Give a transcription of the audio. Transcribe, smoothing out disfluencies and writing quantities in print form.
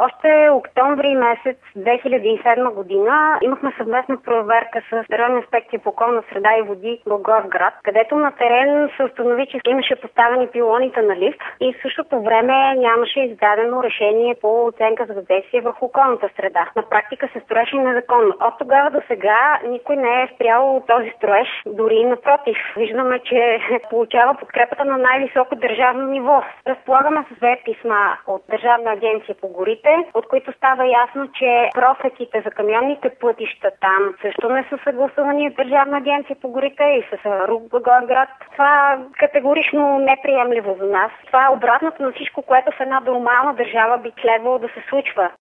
Още октомври месец 2007 година имахме съвместна проверка с Районна инспекция по околна среда и води Благоевград, където на терен се установи, че имаше поставени пилоните на лифт и в същото време нямаше издадено решение по оценка за въздействие върху околната среда. На практика се строеше незаконно. От тогава до сега никой не е спрял този строеж, дори напротив. Виждаме, че получава подкрепата на най-високо държавно ниво. Разполагаме с две писма от Държавна агенция по горите, от които става ясно, че просеките за камионните пътища там също не са съгласувани от Държавна агенция по горите и с РУП Благоевград. Това категорично неприемливо за нас. Това е обратното на всичко, което в една нормална държава би следвало да се случва.